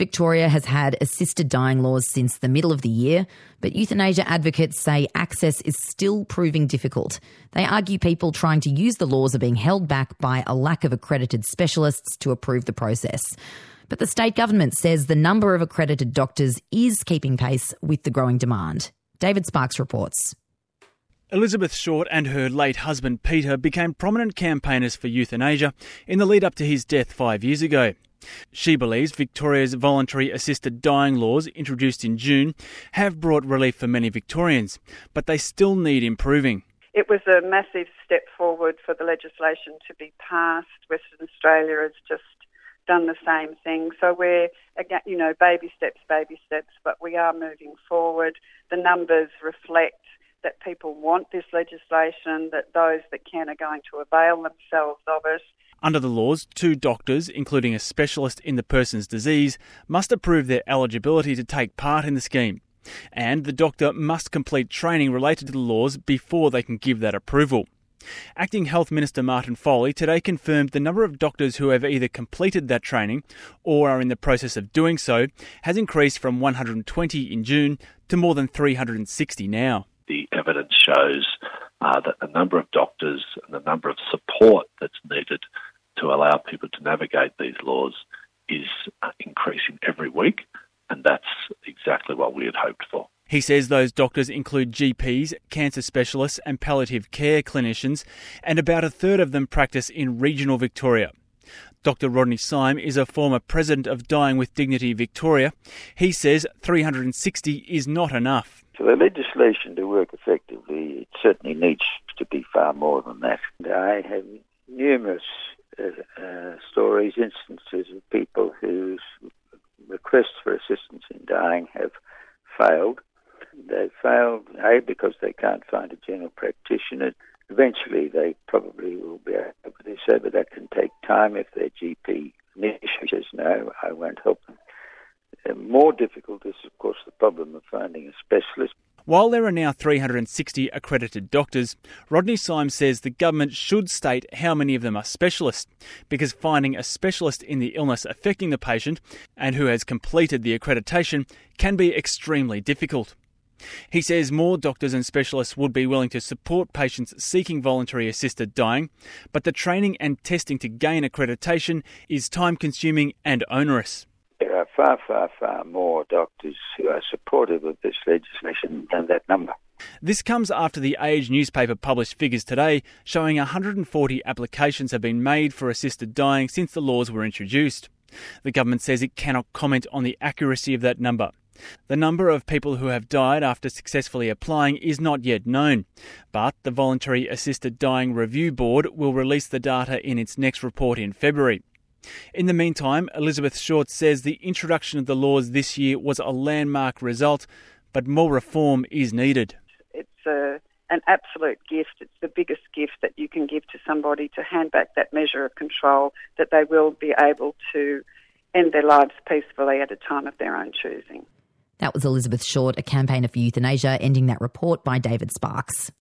Victoria has had assisted dying laws since the middle of the year, but euthanasia advocates say access is still proving difficult. They argue people trying to use the laws are being held back by a lack of accredited specialists to approve the process. But the state government says the number of accredited doctors is keeping pace with the growing demand. David Sparks reports. Elizabeth Short and her late husband Peter became prominent campaigners for euthanasia in the lead up to his death 5 years ago. She believes Victoria's voluntary assisted dying laws, introduced in June, have brought relief for many Victorians, but they still need improving. It was a massive step forward for the legislation to be passed. Western Australia has just done the same thing. So we're, again, baby steps, but we are moving forward. The numbers reflect that people want this legislation, that those that can are going to avail themselves of it. Under the laws, 2 doctors, including a specialist in the person's disease, must approve their eligibility to take part in the scheme. And the doctor must complete training related to the laws before they can give that approval. Acting Health Minister Martin Foley today confirmed the number of doctors who have either completed that training or are in the process of doing so has increased from 120 in June to more than 360 now. The evidence shows that the number of doctors and the number of support that's needed to allow people to navigate these laws is increasing every week, and that's exactly what we had hoped for. He says those doctors include GPs, cancer specialists and palliative care clinicians, and about a third of them practice in regional Victoria. Dr Rodney Syme is a former president of Dying with Dignity Victoria. He says 360 is not enough. For the legislation to work effectively, it certainly needs to be far more than that. I have numerous stories, instances of people whose requests for assistance in dying have failed. They've failed, because they can't find a general practitioner. Eventually, they probably will be able to do so, but that can take time if their GP initially says, no, I won't help them. More difficult is, of course, the problem of finding a specialist. While there are now 360 accredited doctors, Rodney Syme says the government should state how many of them are specialists, because finding a specialist in the illness affecting the patient and who has completed the accreditation can be extremely difficult. He says more doctors and specialists would be willing to support patients seeking voluntary assisted dying, but the training and testing to gain accreditation is time-consuming and onerous. There are far more doctors who are supportive of this legislation than that number. This comes after the Age newspaper published figures today showing 140 applications have been made for assisted dying since the laws were introduced. The government says it cannot comment on the accuracy of that number. The number of people who have died after successfully applying is not yet known, but the Voluntary Assisted Dying Review Board will release the data in its next report in February. In the meantime, Elizabeth Short says the introduction of the laws this year was a landmark result, but more reform is needed. It's an absolute gift. It's the biggest gift that you can give to somebody, to hand back that measure of control, that they will be able to end their lives peacefully at a time of their own choosing. That was Elizabeth Short, a campaigner for euthanasia, ending that report by David Sparks.